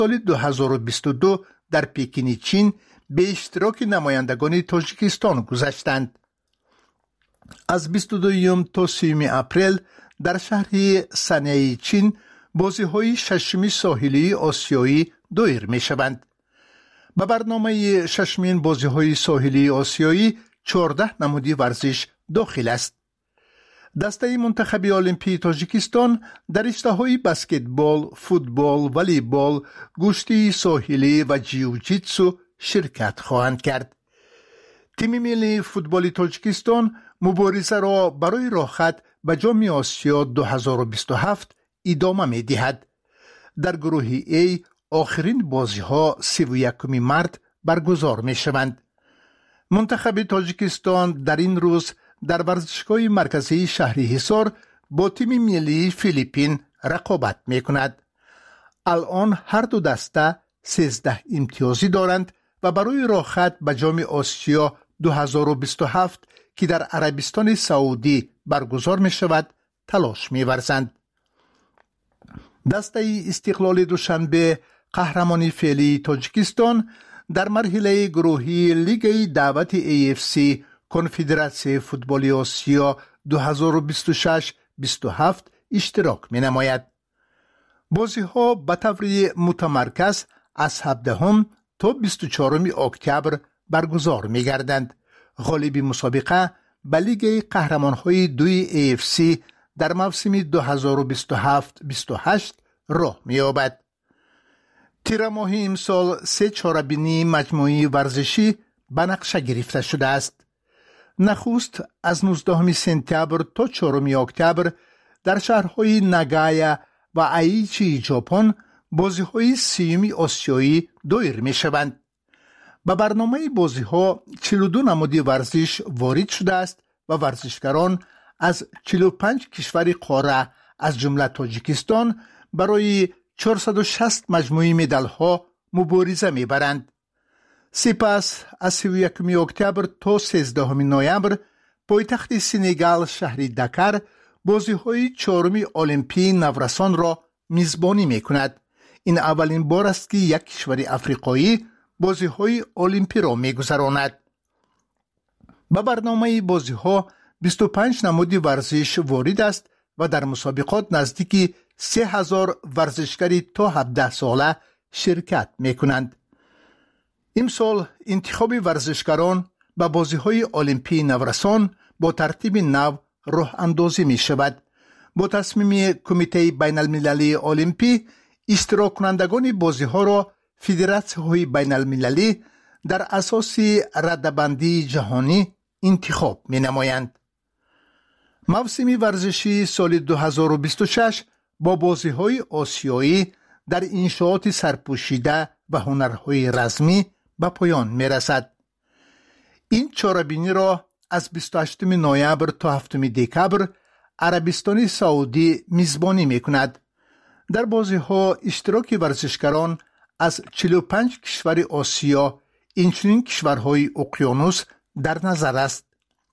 سال 2022 در پکین چین به اشتراک نمایندگان تاجیکستان گذشتند. از 22 تا 30 اپریل در شهر سنای چین بازی‌های ششمی ساحلی آسیایی دایر می‌شوند. به برنامه ششمین بازی‌های ساحلی آسیایی 14 نمودی ورزش داخل است. دسته منتخب المپی تاجیکستان در رشته‌های بسکتبال، فوتبال، والیبال، گشتی ساحلی و جیوجیتسو شرکت خواهند کرد. تیم ملی فوتبال تاجیکستان مبارزه را برای راه به جام آسیا 2027 ادامه می‌دهد. در گروه A آخرین بازی‌ها 31 مارس برگزار می‌شوند. منتخب تاجیکستان در این روز در ورزشگاه مرکزی شهر حصار با تیم ملی فیلیپین رقابت می‌کند. الان هر دو دسته 13 امتیازی دارند و برای راه به جام آسیا 2027 که در عربستان سعودی برگزار می‌شود تلاش می‌ورزند. دسته استقلال دوشنبه قهرمان فعلی تاجیکستان در مرحله گروهی لیگ دعوت AFC کنفدراسیون فوتبال آسیا 2026-27 اشتراک می‌نماید. بازی‌ها به طور متمرکز از 17 تا 24 اکتبر برگزار می‌گردند. غالب مسابقه به لیگ قهرمان‌های 2 AFC در موسم 2027-28 راه می‌یابد. تیر ماه امسال 3 چاره‌بینی مجموعی ورزشی به نقشه گرفته شده است. نخست از 19 سپتامبر تا 4 اکتبر در شهرهای ناگایا و ایچی ژاپن بازی‌های 30 آسیایی دایر می‌شوند. به برنامه بازی‌ها 42 نماد ورزش وارد شده است و ورزشکاران از 45 کشور قاره از جمله تاجیکستان برای 460 مجموعی مدال‌ها مبارزه می‌برند. سپس از 31 اکتبر تا 13 نوامبر پایتخت سنگال شهر دکر بازی‌های 4 المپی نورسان را میزبانی می‌کند. این اولین بار است که یک کشور افریقایی بازی‌های المپی را می‌گذراند. به برنامه بازی‌ها 25 نماد ورزش وارد است و در مسابقات نزدیک 3000 ورزشکاری تا 17 ساله شرکت می‌کنند. امسال انتخاب ورزشکاران به بازی‌های المپی نورسان با ترتیب نو راه اندازی می‌شود. با تصمیم کمیته بین المللی المپی اشتراک کنندگان بازی‌ها را فدراسیون‌های بین المللی در اساس رده‌بندی جهانی انتخاب می‌نمایند. موسم ورزشی سال 2026 با بازی‌های آسیایی در انشاءات سرپوشیده و هنرهای رزمی به پایان می‌رسد. این چاره‌بینی را از 28 نوامبر تا 7 دکبر عربستان سعودی میزبانی می‌کند. در بازی‌ها اشتراک ورزشکاران از 45 کشور آسیا اینچنین کشورهای اقیانوس در نظر است.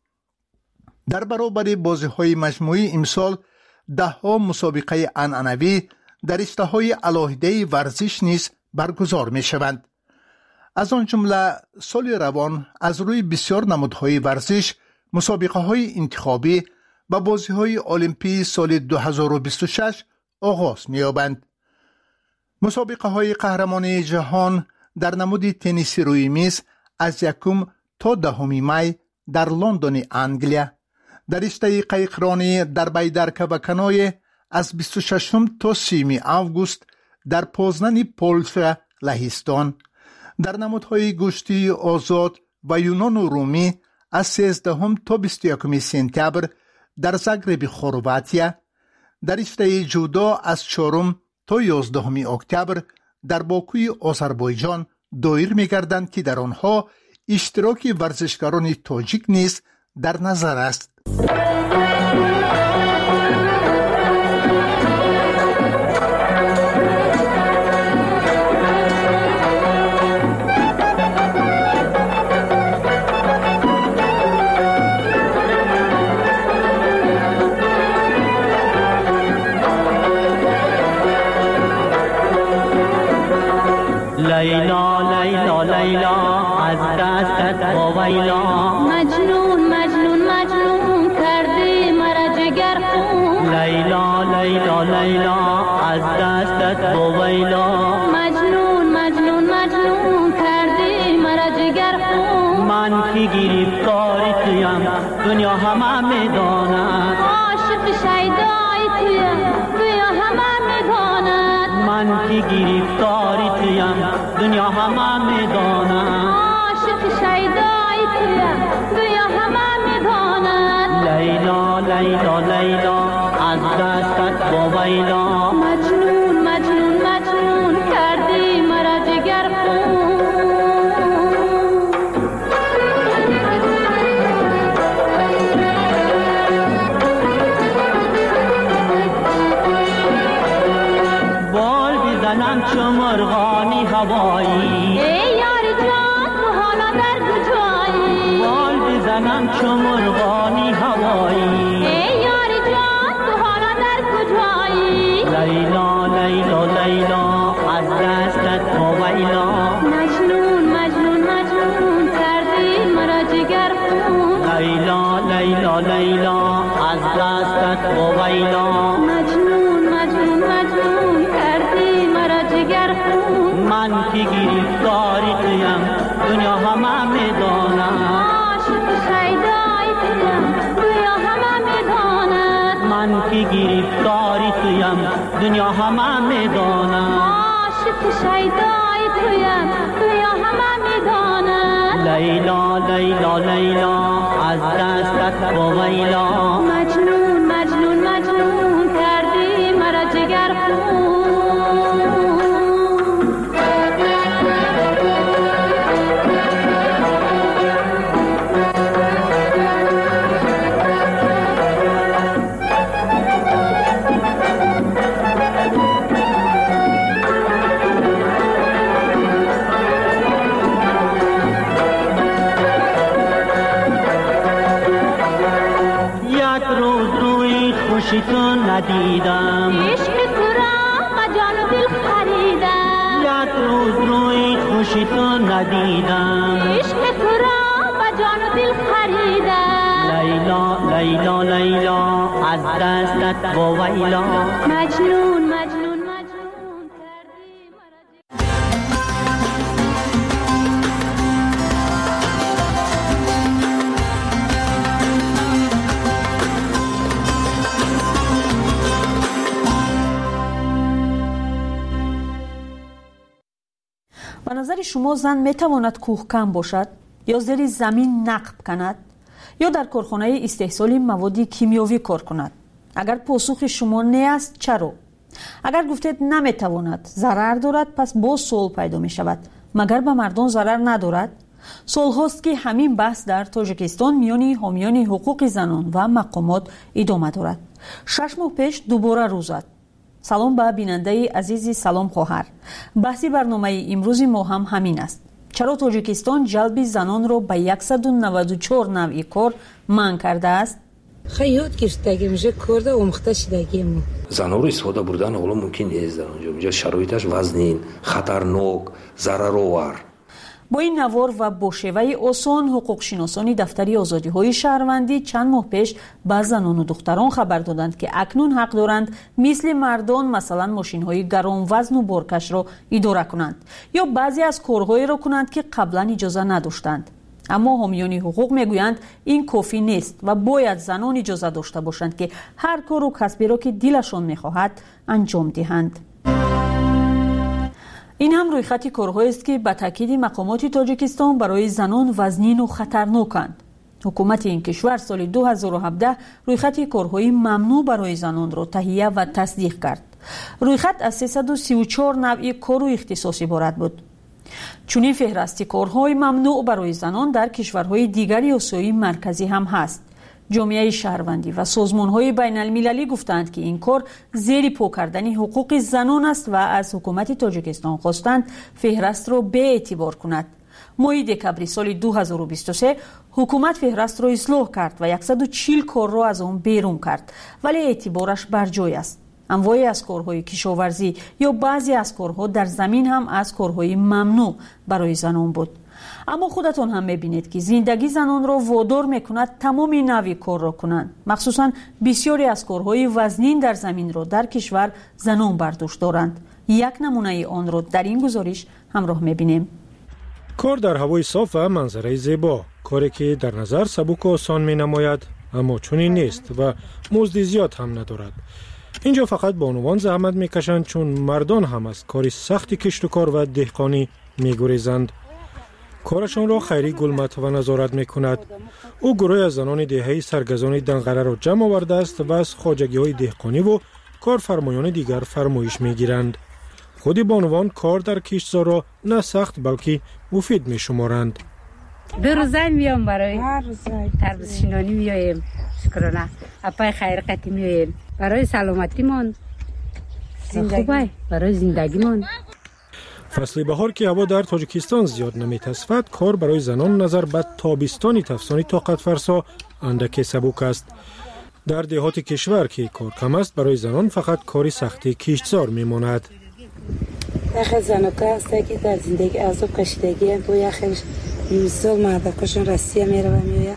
در برابر بازی‌های مجموعی امسال 10 مسابقه عنعنوی در رشته‌های علاهده ورزش نیز برگزار می‌شوند. از آن جمله سال روان از روی بسیار نمادهای ورزش مسابقه‌های انتخابی و بازی‌های المپی سال 2026 آغاز می‌یابند. مسابقه‌های قهرمانی جهان در نماد تنیس روی میز از 1 تا 10 می در لندن انگلیا، در رشته قایقرانی در بیدرکه و کنایه از 26 تا 30 آگوست در پوزنان پولشا لهستان، در نمادهای گشتی آزاد و یونان و رومی از 13 تا 21 سپتامبر در زاگرب خرواتیا، در رشته جودو از 4 تا 11 اکتبر در باکوی آذربایجان دایر می‌گردند که در آنها اشتراک ورزشکاران تاجیک نیز در نظر است. لیلا لیلا لیلا از دستت ویلا مجنون مجنون مجنون کردی مرا جگر خون لیلا لیلا لیلا از دستت ویلا مجنون مجنون مجنون کردی مرا جگر خون من که گرفتار تویم دنیا همه میداند عاشق شیدای تویم دنیا همه میداند من که گرفتار تویم دنیا همه میداند عاشق شیدای تویم دنیا همه میداند لیلا لیلا لیلا از دستت ویلا مجنون مجنون مجنون کردی مرا جگر خون بال بزنم چو مرغانی هوایی ای یار جان تو حالا در کجایی بال بزنم چو مرغانی هوایی ای یار جان تو حالا در کجایی لیلا لیلا لیلا از دستت ویلا مجنون مجنون مجنون کردی مرا جگر خون لیلا لیلا لیلا از دستت ویلا مجنون مجنون مجنون کردی مرا جگر خون من که گرفتاری تویم دنیا همه میداند عاشق شیدای تویم دنیا همه میداند من که گرفتاری تویم دنیا همه میداند عاشق شیدای تویم دنیا همه میداند لیلا لیلا لیلا از دستت ویلا مجنون مجنون مجنون کردی مرا جگر خون یک روز روی خوشی تو ندیدم عشق تو را با جان و دل خریدم یک روز روی خوشی تو ندیدم عشق تو را با جان و دل خریدم لیلا لیلا لیلا از دستت ویلا مجنون مجنون مجنون کردی مرا به نظر شما زن میتواند کوهکن باشد یا زیر زمین نقب کند یا در کارخانه استحصال مواد کیمیایی کار کند؟ اگر پاسخ شما نه است چرا؟ اگر گفتید نمیتواند، ضرر دارد، پس باز سوال پیدا می شود مگر به مردان ضرر ندارد؟ سال هاست که همین بحث در تاجیکستان میان حامیان حقوق زنان و مقامات ادامه دارد. 6 ماه پیش دوباره روز زد. سلام به بیننده عزیزی، سلام خواهر. بحثی برنامه امروز ما هم همین است. چرا تاجیکستان جلب زنان را به 194 نوع کار منع کرده است؟ خیلی گرفتگی میشه کرده اومخته شدگی ما زنها رو استفاده بردن حالا ممکن نیست در اونجا شرایطش وزنین، خطرناک، ضررآور. با این نوار و با شیوه آسان حقوق شناسان دفتری آزادی های شهروندی چند ماه پیش به زنان و دختران خبر دادند که اکنون حق دارند مثل مردان مثلا ماشین های گران وزن و بارکش را اداره کنند یا بعضی از کارهایی را کنند که قبلا اجازه نداشتند. اما حامیان حقوق میگویند این کافی نیست و باید زنان اجازه داشته باشند که هر کار و کسبی را که دلشان میخواهد انجام دهند. این هم رویخط کارهایی است که به تاکید مقامات تاجیکستان برای زنان وزنین و خطرناکند. حکومت این کشور سال 2017 رویخط کارهای ممنوع برای زنان را تهیه و تصدیق کرد. رویخط از 334 نوع کار و اختصاص عبارت بود. چنین فهرست کارهای ممنوع برای زنان در کشورهای دیگر آسیای مرکزی هم هست. جامعه شهروندی و سازمان‌های بین‌المللی گفتند که این کار زیر پا کردن حقوق زنان است و از حکومت تاجیکستان خواستند فهرست را به اعتبار کند. ماه دکامبر سال 2023 حکومت فهرست را اصلاح کرد و 140 کار را از آن بیرون کرد، ولی اعتبارش بر جای است. انواعی از کارهای کشاورزی یا بعضی از کارها در زمین هم از کارهای ممنوع برای زنان بود. اما خودتون هم میبینید که زندگی زنان را وادار میکند تمام نوع کار را کنند. مخصوصا بسیاری از کارهای وزنین در زمین را در کشور زنان بر دوش دارند. یک نمونه آن را در این گزارش همراه میبینیم. کار در هوای صاف و منظره زیبا، کاری که در نظر سبک و آسان می نماید اما چنین نیست و مزد زیاد هم ندارد. اینجا فقط بانوان زحمت میکشند چون مردان هم از کار سخت کشت و کار و دهقانی میگریزند. کارشان را خیری گلمت و نظارت میکند. او گروه از زنان دهه‌ای سرگزان دنقره را جمع آورده است و از خواجگی‌های دهقانی و کارفرمایان دیگر فرمایش میگیرند. خود بانوان کار در کشتزار را نه سخت بلکه مفید میشمارند. دو روزه میام برای تربیت شینانی میایم. شکرانه اپای خیر قتی میایم برای سلامتیمان، خوبه برای زندگیمان. فصل بهار که هوا در تاجیکستان زیاد نمیتصفد، کار برای زنان نظر به تابستانی تفسانی طاقت فرسا اندک سبک است. در دهات کشور که کار کم است، برای زنان فقط کاری سختی کشتزار میماند. یخ زنکا هست که در زندگی عذاب کشیدگی با یخش مثال مردکشون رسیه میره و میوه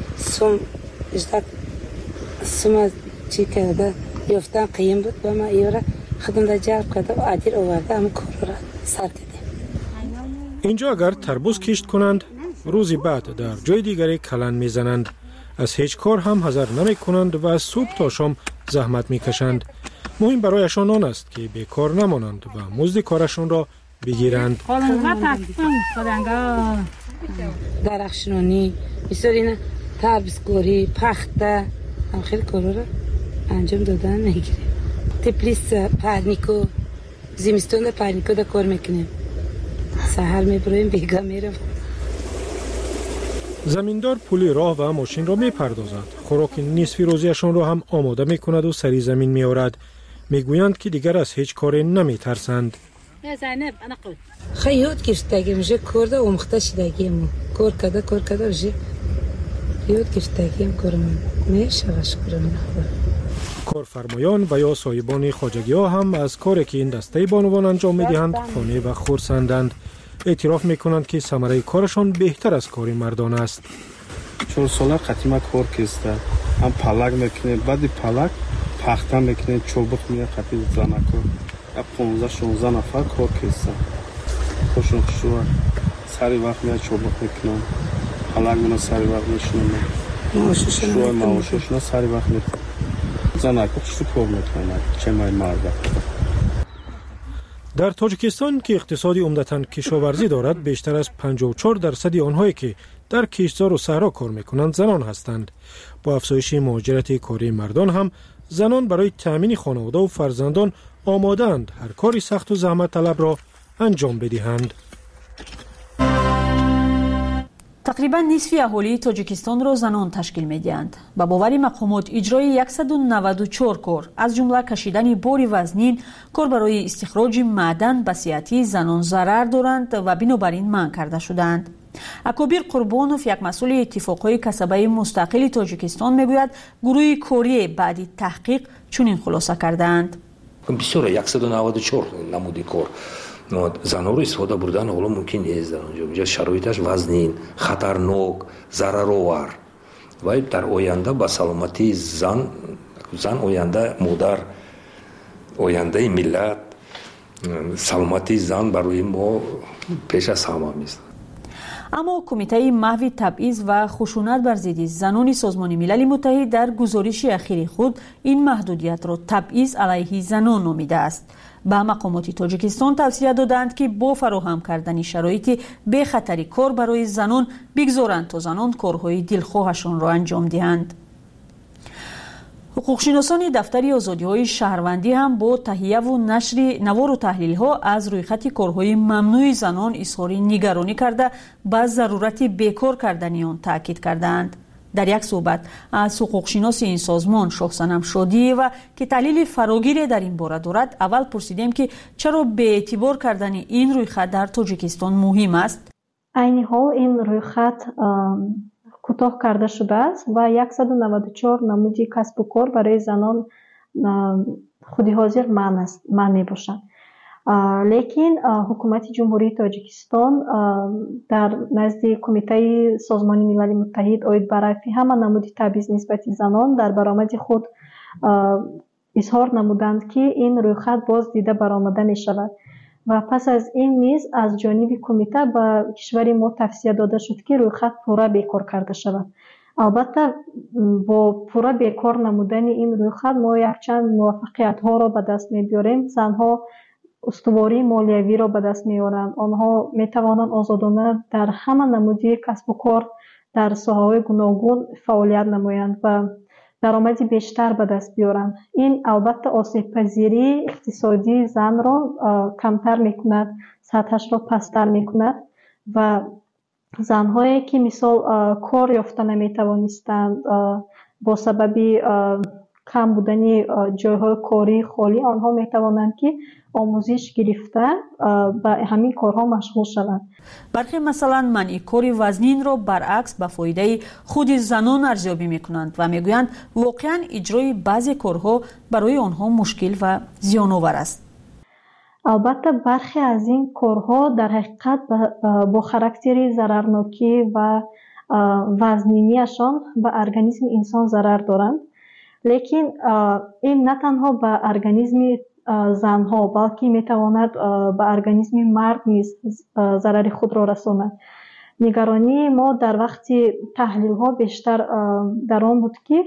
سوم چی کرده یفتن قیم بود با ما ایوره خودم در جلب کرده و عدیر آورده همه کار را سر دیده. اینجا اگر تربوز کشت کنند، روزی بعد در جای دیگری کلن میزنند. از هیچ کار هم حذر نمی کنند و از صبح تا شام زحمت میکشند. مهم برایشان آن است که بیکار نمانند و مزد کارشان را بگیرند. درخشنانی بسیار اینه تربیزگاری پخته هم خیلی کارا را انجام دادن میگیره. تپلیس پرنیکو زمستون در پرنیکو در کار میکنیم. سحر میبرویم بیگا میرم. زمیندار پولی راه و ماشین را میپردازد. خوراک نصف روزیشان را هم آماده میکند و سری زمین میآورد. میگویند که دیگر از هیچ کاری نمیترسند. خیلی یاد گرفتگی میشه کرده و مخته شدگیم کار کرده میشه یاد گرفتگیم کارم میشه شکرم. کارفرمایان و یا صاحبان خواجگی ها هم از کاری که این دسته بانوان انجام میدهند خانه و خرسندند. اعتراف میکنند که ثمره کارشان بهتر از کار مردان است. 4 ساله قدیما کار کسته هم پلک میکنه بعد پلک پخته میکنه چوبک میه قدیم زنکو 15-16 نفر کار کسته خوشون خوشون سری وقت میه چوبک میکنن پلک منو سری وقت میشونن شوی معاششون سری وقت میکنن زنکو خوشون کار میکنن چه مای مرده. در تاجیکستان که اقتصادی عمدتاً کشاورزی دارد، بیشتر از 54% آنهایی که در کشتزار و صحرا کار میکنند زنان هستند. با افزایش مهاجرت کاری مردان هم زنان برای تأمین خانواده و فرزندان آماده‌اند هر کاری سخت و زحمت طلب را انجام بدهند. تقریبا نصف اهالی تاجیکستان را زنان تشکیل می‌دهند. با باور مقامات اجرای 194 کار از جمله کشیدن بار وزنین، کار برای استخراج معدن به صحت زنان ضرر دارند و بنابراین منع کرده شدند. اکابر قربانوف یک مسئول اتفاقهای کسبه مستقل تاجیکستان میگوید گروه کاری بعد تحقیق چنین خلاصه کردند. بسیار 194 نمودی کار زنها رو استفاده بردن حالا ممکن نیست. در شرایطش وزنین، خطرناک، ضررآور و در آینده با سلامتی زن آینده مادر، آینده ملت، سلامتی زن برای ما پیش از همه است. اما کمیته محو تبعیض و خشونت بر ضد زنان سازمان ملل متحد در گزارش اخیر خود این محدودیت را تبعیض علیه زنان نامیده است. به مقامات تاجیکستان توصیه دادند که با فراهم کردن شرایط بی خطری کار برای زنان بگذارند تا زنان کارهای دلخواهشان را انجام دهند. حقوقشناسان دفتر آزادی‌های شهروندی هم با تهیه و نشر نوار و تحلیل‌ها از رویخط کارهای ممنوع زنان اظهار نگرانی کرده به ضرورت بیکار کردن آن تاکید کردند. در یک صحبت از حقوقشناس این سازمان شاهصنم شادی و که تحلیل فراگیر در این باره دارد، اول پرسیدیم که چرا به اعتبار کردن این رویخط در تاجیکستان مهم است. عین حال این رویخط کوتاه کرده شده است و 194 نمودی کسب و کار برای زنان خودی حاضر من می باشند. لیکن حکومت جمهوری تاجیکستان در نزد کمیته سازمان ملل متحد اوید برای همه نمود تبعیض نسبت زنان در برآمد خود اظهار نمودند که این رویخط باز دیده برآمده می شود و پس از این نیز از جانب کمیته به کشور ما توصیه داده شد که رویخط پورا بیکار کرده شود. البته با پورا بیکار نمودن این رویخط ما یکچند موفقیت ها را به دست می بیاریم. زنها استواری مالیوی را به دست می آورند. آنها می توانند آزادانه در همه نمودی کسب و کار در ساحه‌های گوناگون فعالیت نمایند و درآمدی بیشتر به دست بیارند. این البته آسیب پذیری اقتصادی زن را کمتر میکند، سطحش را پستر میکند و زنهایی که مثال کار یافته نمیتوانستند با سبب کم بودن جایهای کاری خالی، آنها میتوانند که آموزش گرفته به همین کارها مشغول شوند. برخی مثلا منع کار وزنین را برعکس به فایده خود زنان ارزیابی میکنند و میگویند واقعا اجرای بعضی کارها برای آنها مشکل و زیان‌آور است. البته برخی از این کارها در حقیقت با خاراکتر ضررناکی و وزنینیشان به ارگانیسم انسان ضرر دارند. لیکن این نه تنها به ارگانیسم زنها بلکه میتواند به ارگانیسم مرد نیز ضرر خود را رساند. نگرانی ما در وقت تحلیل ها بیشتر در آن بود که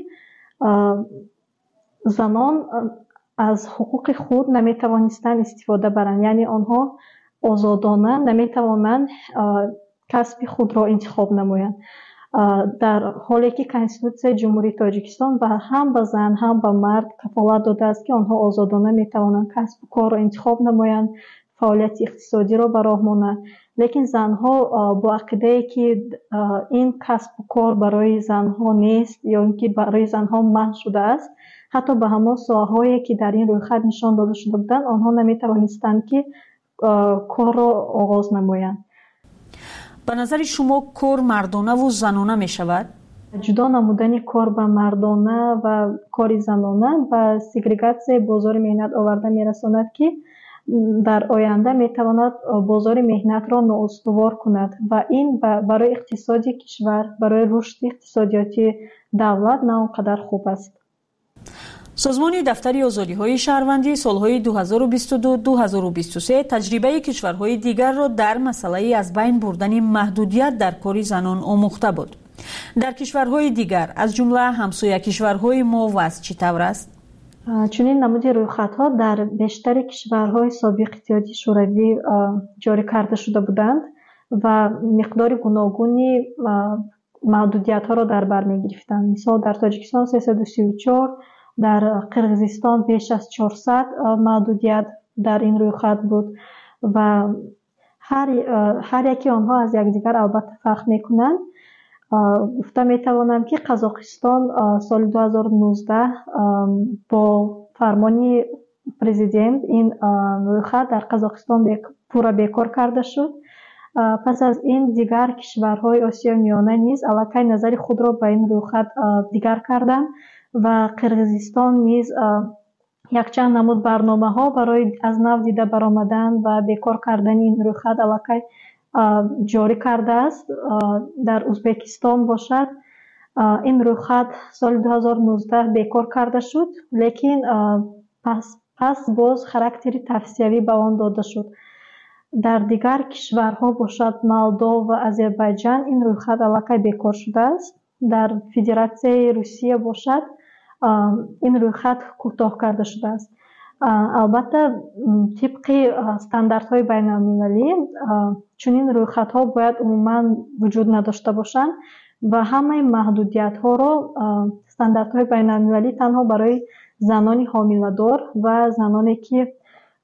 زنان از حقوق خود نمیتوانستند استفاده برند، یعنی آنها آزادانه نمیتوانند کسب خود را انتخاب نمایند، در حالی که کنستیتوسیون جمهوری تاجیکستان و هم به زن هم به مرد کفالت داده است که آنها آزادانه میتوانند کسب و کار را انتخاب نمایند، فعالیت اقتصادی را به راه مانند. لیکن زنها با عقیده که این کسب و کار برای زنها نیست یا اینکه برای زنها منع شده است، حتی به همان ساحه‌هایی که در این رویخط نشان داده شده بودند آنها نمیتوانستند که کار را آغاز نمایند. به نظر شما کار مردانه و زنانه می شود؟ جدا نمودن کار به مردانه و کار زنانه و سگریگاسیون بازار مهنت آورده می رساند که در آینده می تواند بازار مهنت را نااستوار کند و این برای اقتصاد کشور، برای رشد اقتصادیاتی دولت نه آنقدر خوب است. سازمان دفتر آزادی‌های شهروندی سالهای 2022-2023 تجربه کشورهای دیگر را در مسئله از بین بردن محدودیت در کار زنان آموخته بود. در کشورهای دیگر از جمله همسایه کشورهای ما وضع چطور است؟ چنین نمود رویخط‌ها در بیشتر کشورهای سابق اتحادیه شوروی جاری کرده شده بودند و مقدار گوناگونی محدودیت‌ها را در بر می‌گرفتند. مثلا در تاجیکستان 334، در قرقیزستان بیش از 400 محدودیت در این رویخط بود و هر یکی آنها از یکدیگر البته فرق میکنند. گفته میتوانم که قزاقستان سال 2019 با فرمان پرزیدنت این رویخط در قزاقستان پورا بیکار کرده شد. پس از این دیگر کشورهای آسیا میانه نیز الکی نظر خود را به این رویخط دیگر کردند و قرقیزستان نیز یکچند نمود برنامه ها برای از نو دیده برآمدن و بیکار کردن این رویخط الکی جاری کرده است. در ازبکستان باشد این رویخط سال 2019 بیکار کرده شد، لیکن پس باز خاراکتر توصیوی به آن داده شد. در دیگر کشورها باشد مولدو و آذربایجان این رویخط الکی بیکار شده است. در فدراسیون روسیه باشد این رویخط کوتاه کرده شده است. البته طبق استانداردهای بین المللی چنین رویخط‌ها باید عموما وجود نداشته باشند و همه محدودیت ها را استانداردهای بین المللی تنها برای زنان حامله‌دار و زنانی که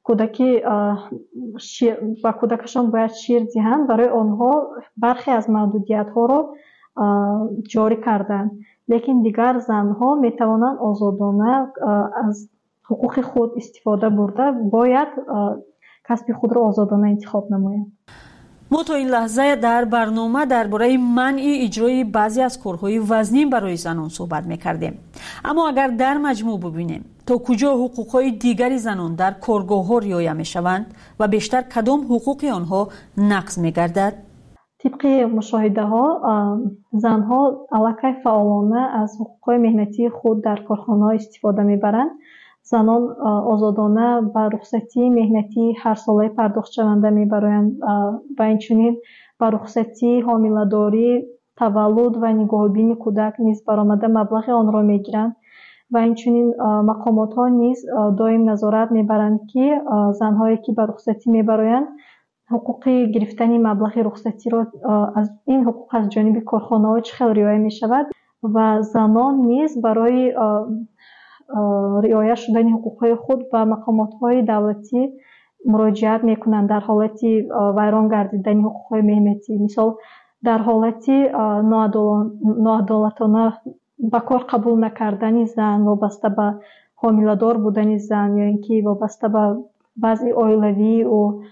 با کودکشان باید شیر دهند برای آنها برخی از محدودیت ها را جاری کردند. لیکن دیگر زنها می توانند آزادانه از حقوق خود استفاده برده باید کسب خود را آزادانه انتخاب نمایند. ما تا این لحظه در برنامه درباره منع اجرای بعضی از کارهای وزنی برای زنان صحبت می‌کردیم. اما اگر در مجموع ببینیم تا کجا حقوق‌های دیگری زنان در کارگاه‌ها رعایت می‌شوند و بیشتر کدام حقوق آنها نقض می‌گردد؟ طبق مشاهده‌ها زنها علاقه فعالانه از حقوق‌های مهنتی خود در کارخانه‌ها استفاده می‌برند. زنان آزادانه به رخصتی مهنتی هر ساله پرداخت شونده می‌برند و اینچنین به رخصتی حامله‌داری، تولد و نگاهبینی کودک نیز برآمده مبلغ آن را می‌گیرند و اینچنین مقامات‌ها نیز دائم نظارت می‌برند که زن‌هایی که به رخصتی می‌برند حقوق گرفتن مبلغ رخصتی را از این حقوق از جانب کارخانه‌ها چه خیلی رعایت می‌شود و زنان نیز برای رعایت شدن حقوق‌های خود به مقامات‌های دولتی مراجعت می‌کنند در حالت ویران گردیدن حقوق‌های مهنتی. مثال در حالت ناعدالتانه به کار قبول نکردن زن وابسته به حامله‌دار بودن زن یا اینکه وابسته به بعضی اویلوی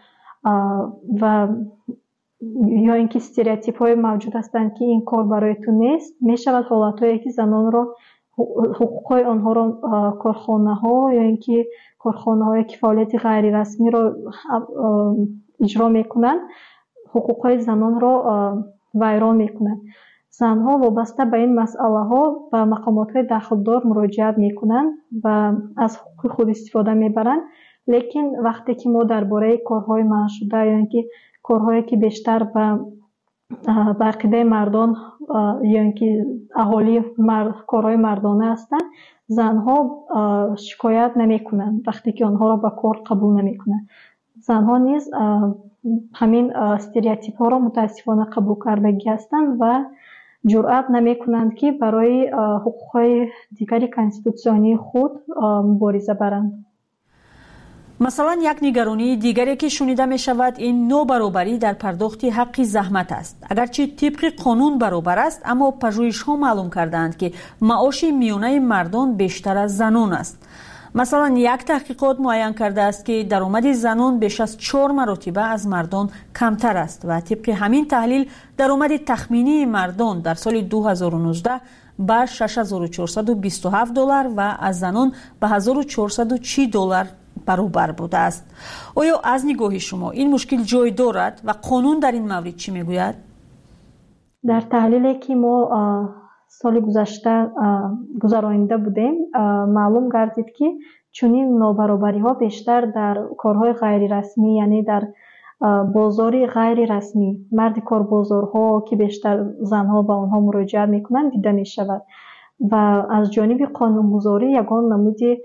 و یا اینکه استریوتیپ‌های موجود هستند که این کار برای تو نیست، می‌شود حالت‌هایی که زنان را حقوق‌های آنها را کارخانه‌ها یا اینکه کارخانه‌هایی که فعالیت غیر رسمی را اجرا می‌کنند حقوق‌های زنان را ویران می‌کنند. زنها وابسته به این مسئله‌ها به مقامات‌های دخلدار مراجعت می‌کنند و از حقوق خود استفاده می‌برند. لیکن وقتی که ما درباره کارهای منع شده یا اینکه کارهایی که بیشتر به عقیده مردان یا اینکه اهالی کارهای مردانه هستند، زنها شکایت نمی‌کنند وقتی که آنها را به کار قبول نمی‌کنند. زنها نیز همین استریوتیپ‌ها را متاسفانه قبول کردگی هستند و جرأت نمی‌کنند که برای حقوق‌های دیگری کانستیتوسیونی خود مبارزه برند. مثلا یک نگرانی دیگری که شنیده می شود این نابرابری در پرداخت حق زحمت است. اگرچه طبق قانون برابر است، اما پژوهش‌ها معلوم کردند که معاش میانه مردان بیشتر از زنان است. مثلا یک تحقیقات معین کرده است که درآمد زنان بیش از 4 مرتبه از مردان کمتر است و طبق همین تحلیل درآمد تخمینی مردان در سال 2019 به $6,427 و از زنان به $1,430 برابر بوده است. آیا از نگاه شما این مشکل جای دارد و قانون در این مورد چی میگوید؟ در تحلیلی که ما سال گذشته گذرانیده بودیم معلوم گردید که چنین نابرابری ها بیشتر در کارهای غیر رسمی، یعنی در بازاری غیر رسمی، مرد کار بازارها که بیشتر زنها به آنها مراجعت میکنند دیده می شود و از جانب قانونگذاری یگان نمودی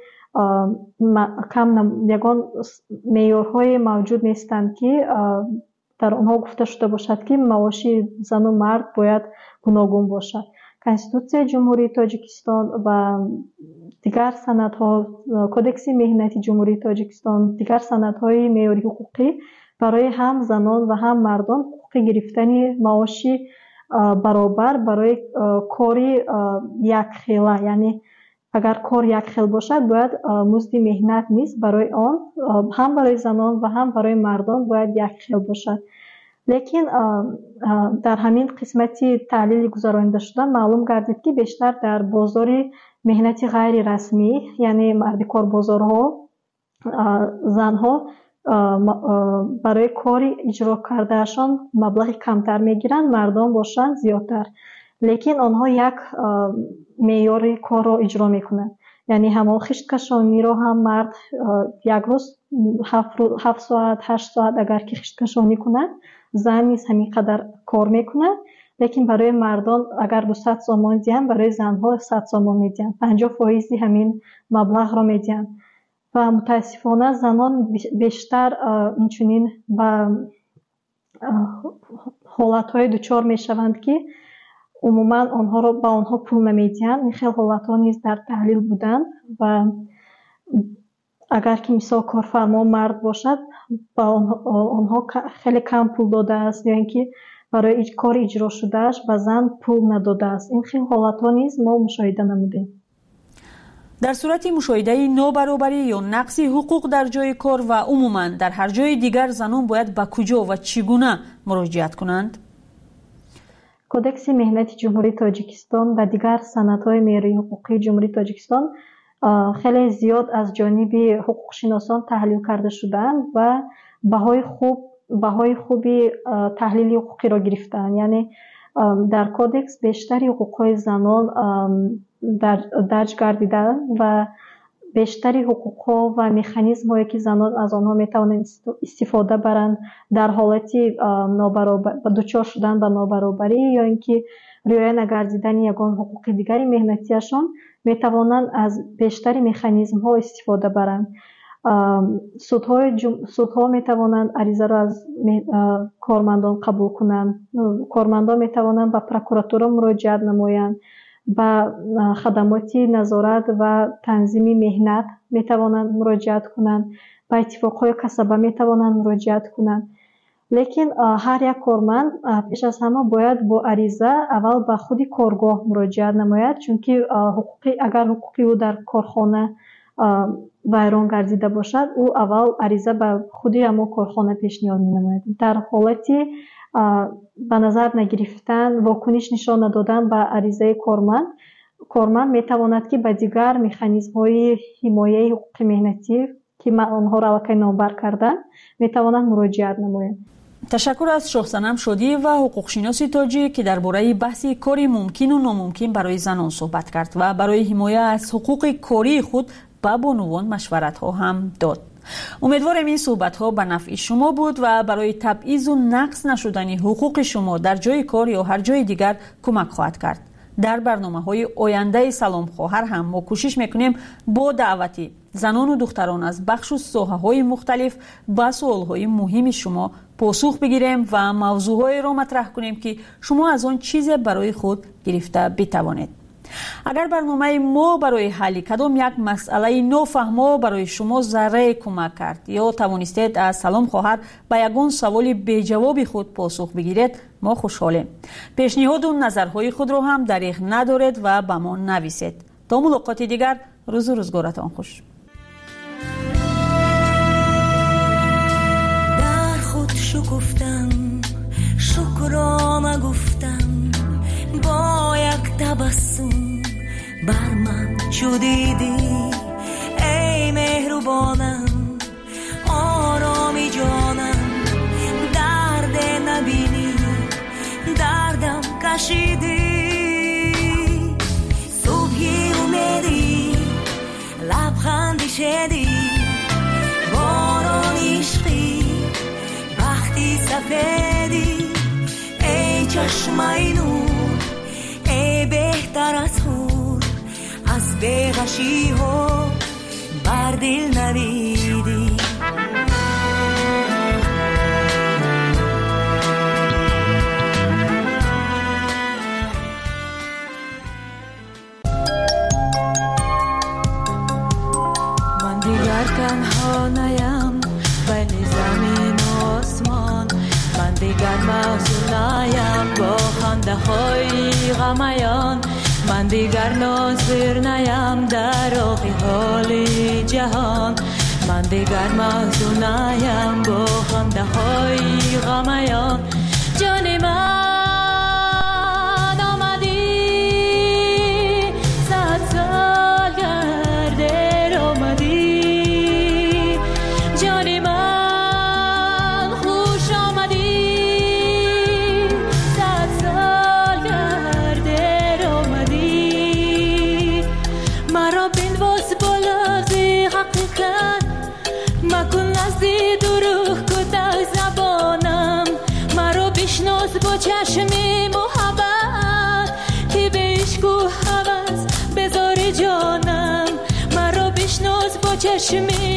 یگان معیارهای موجود نیستند که در آنها گفته شده باشد که معاش زن و مرد باید گوناگون باشد. کنستیتوسیون جمهوری تاجیکستان و دیگر سندها، کدکس مهنتی جمهوری تاجیکستان، دیگر سندهای معیاری حقوقی برای هم زنان و هم مردان حقوق گرفتن معاش برابر برای کاری یک خیله، یعنی اگر کار یک خیل باشد باید مزد مهنت نیست برای آن هم برای زنان و هم برای مردان باید یک خیل باشد. لیکن در همین قسمتی تحلیل گذرانیده شده معلوم گردید که بیشتر در بازار مهنتی غیر رسمی، یعنی مرد کار بازارها، زنها برای کاری اجرا کردهشان مبلغ کمتر میگیرند، مردان باشند زیادتر. لیکن آنها یک معیار کار را اجرا میکنند، یعنی همون خشت کشانی را هم مرد یک روز 7 ساعت 8 ساعت اگر که خشت کشانی کنند، زن نیز همین قدر کار میکنند. لیکن برای مردان اگر 200 سوم میدهند، برای زنها 100 سوم میدهند، 50% همین مبلغ را میدهند و متاسفانه زنان بیشتر اینچنین به حالتهای دچار میشوند که عموما آنها را به آنها پول نمیدهند. این خیلی حالتها نیز در تحلیل بودند و اگر که مثال کارفرما مرد باشد به آنها خیلی کم پول داده است یا اینکه برای کار اجرا شدهش به زن پول نداده است. این خیلی حالتها نیز ما مشاهده نمودیم. در صورت مشاهده نابرابری یا نقص حقوق در جای کار و عموما در هر جای دیگر زنان باید به کجا و چگونه مراجعت کنند؟ کدکس مهنتی جمهوری تاجیکستان و دیگر سندهای معیاری حقوقی جمهوری تاجیکستان خیلی زیاد از جانب حقوق شناسان تحلیل کرده شدند و بهای خوبی تحلیل حقوقی را گرفتند. یعنی در کودکس بیشتری حقوق‌های زنان درج گردیدند و بیشتری حقوق‌ها و مکانیزم‌هایی که زنان از آنها می‌توانند استفاده برند در حالتی دچار شدن به نابرابری یا اینکه رعایت نگردیدن یگان حقوق دیگری مهنتیشان می‌توانند از بیشتری مکانیزم‌ها استفاده برند. سودها می‌توانند عریضه را از کارمندان قبول کنند. کارمندان می‌توانند به پروکراتورا مراجعه نمایند. به خدمات نظارت و تنظیم مهنت می‌توانند مراجعت کنند. به اتفاق‌های کسبه می‌توانند مراجعت کنند. لیکن هر یک کارمند پیش از همه باید با عریضه اول به خود کارگاه مراجعت نماید، چون که اگر حقوقی او در کارخانه ویران گردیده باشد، او اول عریضه به خود همون کارخانه پیشنهاد می‌نماید. در حالتی به نظر نگرفتن، واکنش نشان ندادن به عریضه کارمند میتواند که به دیگر مکانیزم‌های حمایت حقوق مهنتی که آنها را الکی نامبر کردن میتواند مراجعت نماید. تشکر از شاه صنم شادی و حقوق شناسی تاجی که درباره بحث کاری ممکن و ناممکن برای زنان صحبت کرد و برای حمایت از حقوق کاری خود با بانوان مشورت ها هم داد. امیدوارم این صحبت ها به نفع شما بود و برای تبعیض و نقص نشدن حقوق شما در جای کار یا هر جای دیگر کمک خواهد کرد. در برنامه‌های آینده سلام خواهر هم ما کوشش میکنیم با دعوتی زنان و دختران از بخش و ساحه‌های مختلف به سوال‌های مهم شما پاسخ بگیریم و موضوعهایی را مطرح کنیم که شما از آن چیز برای خود گرفته بتوانید. اگر برنامه ما برای حل کدام یک مسئله نافهمه برای شما ذره کمک کرد یا توانستید از سلام خواهر به یگان سوال بی جواب خود پاسخ بگیرید، ما خوشحالیم. پیشنهاد و نظرهای خود را هم دریغ ندارید و به ما نویسید. تا ملاقات دیگر، روز و روزگارتان خوش. در خود شکفتم، شکرانه گفتم، با یک تبسم بر من چو دیدی ای مهربانم، آرامی جانم، درد نبینی دردم کشیدی، صبحی امیدی لبخندی شدی، باران عشقی بختی سفیدی، ای چشمای نور، ای بهتر از خور، از بیغشی ها بر دل نویدی. من دیگر تنها نیم بین زمین و آسمان، من دیگر محزون نیم با خنده های غمیان، من دیگر ناظر نیم در آخی حال جهان، من دیگر محزون نیم با خنده های غمیان. جان من آمدی، صد سال گرده آمدی، جان من خوش آمدی، صد سال گرده آمدی، مرا بنواز بالا زی حقیقت، مکن نزدی دروغ کده زبانم، مرا بشناس با چشم محبت که به عشق و هوس بذار جانم، مرا بشناس با چشم